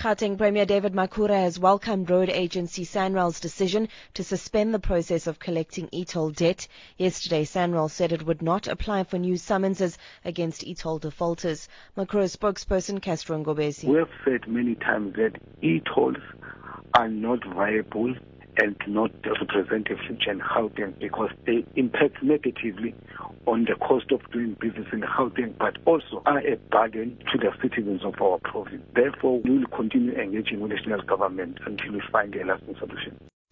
Gauteng Premier David Makhura has welcomed road agency SANRAL's decision to suspend the process of collecting e-toll debt. Yesterday, SANRAL said it would not apply for new summonses against e-toll defaulters. Makhura's spokesperson, Castro Ngobesi. We have said many times that e-tolls are not viable and not represent a future in Gauteng because they impact negatively on the cost of doing business in Gauteng, but also are a burden to the citizens of our province. Therefore, we will continue engaging with the national government until we find a lasting solution.